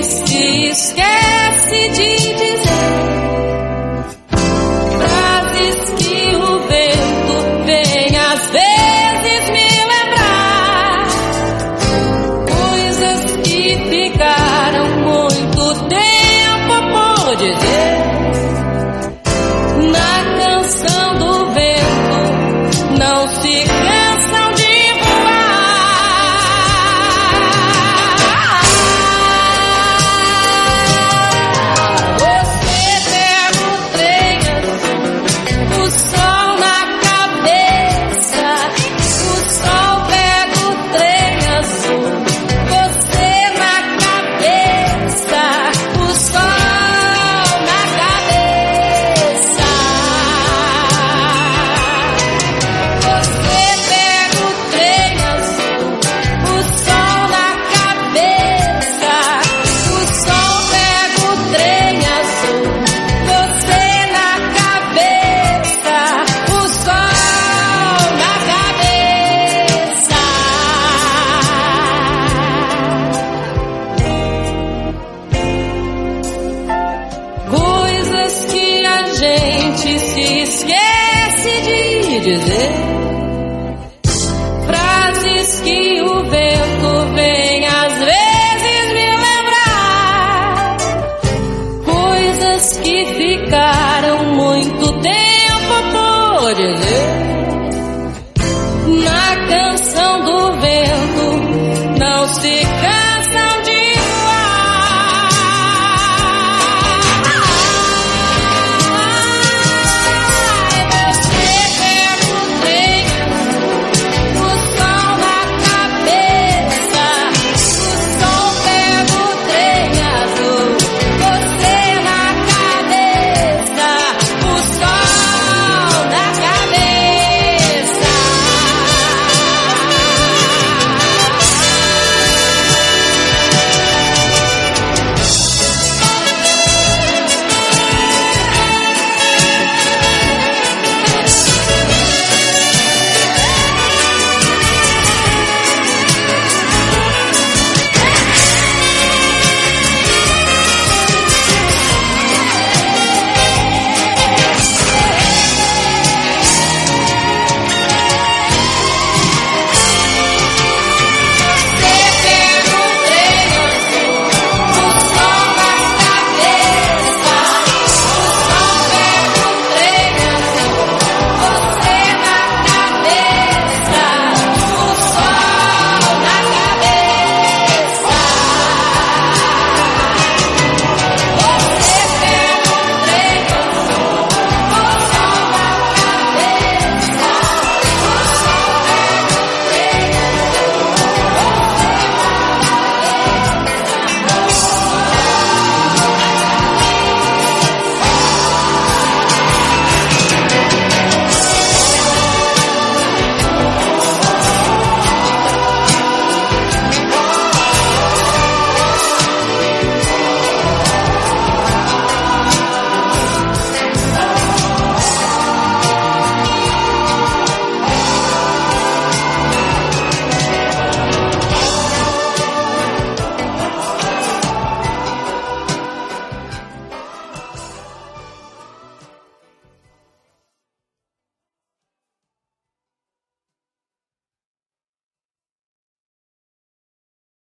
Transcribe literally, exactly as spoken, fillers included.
se esquece de dizer frases que o vento vem às vezes me lembrar, coisas que ficaram muito tempo por dizer. Na canção do vento não se cansam de voar. Você pega o trem azul, o sol na cabeça, o sol pega o trem azul, você na cabeça, o sol na cabeça. Você pega o trem azul, o sol na cabeça, o sol pega o trem azul, você na cabeça, o sol na cabeça. Coisas que a gente se esquece de dizer, frases que o vento vem às vezes me lembrar, coisas que ficaram muito tempo por dizer. Na canção do vento não se cansa